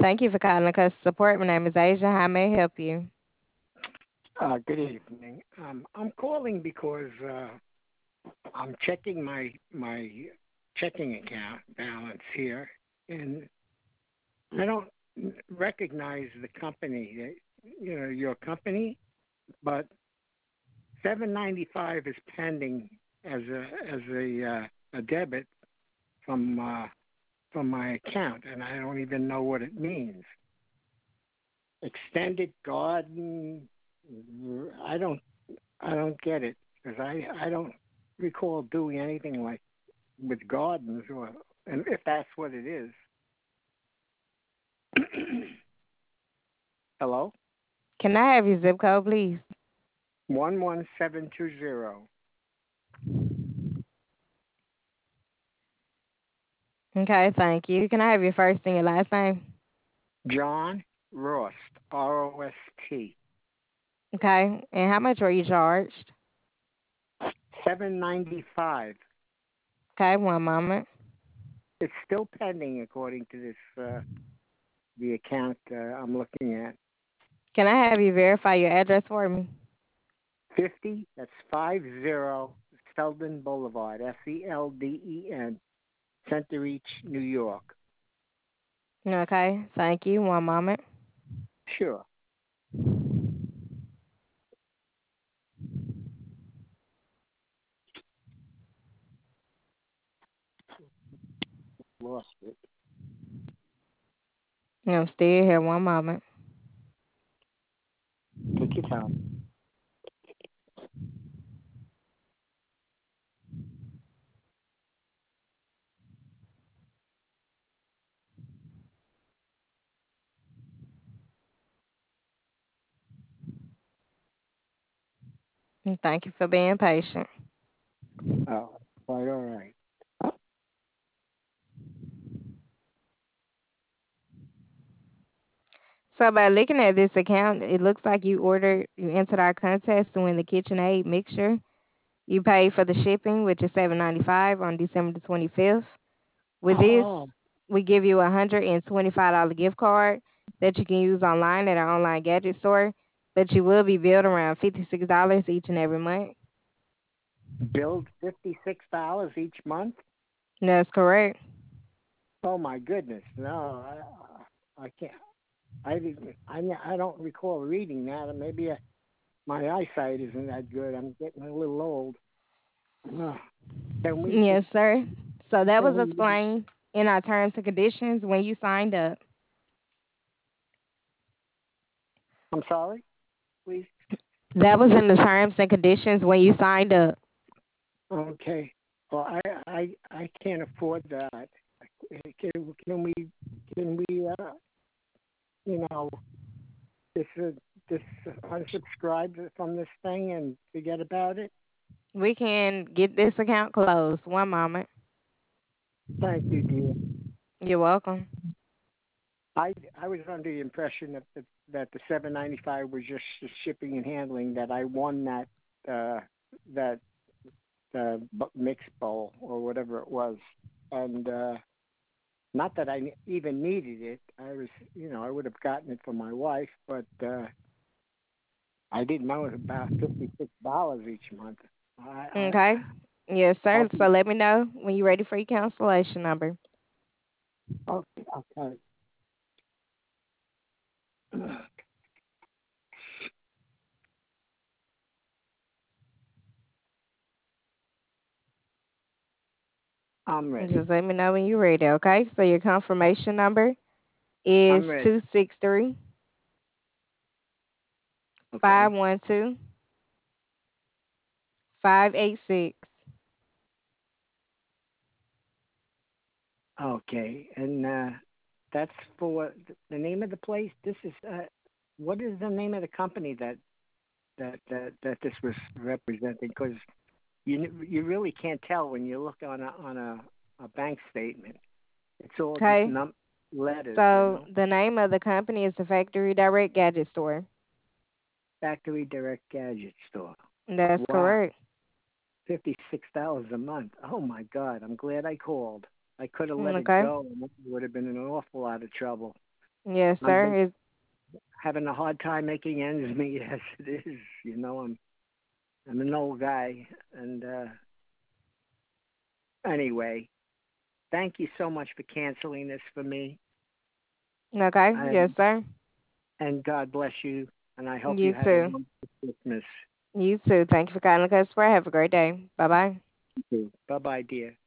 Thank you for calling customer support. My name is Asia. How may I help you? Good evening. I'm calling because I'm checking my checking account balance here, and I don't recognize the company. Your company, but 795 is pending as a debit from uh, from my account, and I don't even know what it means. Extended garden. I don't I don't get it because I don't recall doing anything like with gardens or and if that's what it is. Hello, Can I have your zip code, please? 11720. Okay, thank you. Can I have your first and your last name? John Rost, Rost, Okay, and how much were you charged? 795. Okay, one moment. It's still pending according to this the account I'm looking at. Can I have you verify your address for me? 50. That's 50 Selden Boulevard, Selden, Center Reach, New York. Okay, thank you. One moment. Sure. Lost it. I'm still here. One moment. Take your time. And thank you for being patient. Oh, quite all right. So by looking at this account, it looks like you entered our contest to win the KitchenAid mixture. You paid for the shipping, which is $7.95 on December the 25th. With this, Oh, we give you a $125 gift card that you can use online at our online gadget store, but you will be billed around $56 each and every month. billed $56 each month. That's correct. Oh my goodness, no, I can't. I didn't. I don't recall reading that. Or maybe my eyesight isn't that good. I'm getting a little old. Uh, can we? Yes, sir. So that Can was we? explained in our terms and conditions when you signed up. I'm sorry, please. That was in the terms and conditions when you signed up. Okay. Well, I can't afford that. Can we? Can we? You know, this this unsubscribe from this thing and forget about it. We can get this account closed. One moment. Thank you, dear. You're welcome. I was under the impression that the 795 was just the shipping and handling. That I won uh, that mix bowl or whatever it was, and not that I even needed it. I was, I would have gotten it for my wife, but I didn't know it was about $56 each month. Okay. Yes, I'll sir. be So let me know when you're ready for your cancellation number. okay. Okay. I'm ready. Just let me know when you're ready, okay? So your confirmation number is I'm ready. 263 Okay. 512 586. Okay. And that's for the name of the place. This is what is the name of the company that this was representing? Because you really can't tell when you look on a bank statement. It's all just Okay? letters, So the name of the company is the Factory Direct Gadget Store. Factory Direct Gadget Store. That's Wow, correct. $56 a month. Oh my God, I'm glad I called. I could have let it Okay? go, and it would have been in an awful lot of trouble. Yes, I'm sir. just It's having a hard time making ends meet as it is. I'm an old guy, and anyway, thank you so much for canceling this for me, okay. and Yes, sir. God bless you, and I hope you You have a too. wonderful Christmas. You too. Thank you for calling the customer. Have a great day. Bye bye. Bye bye, dear.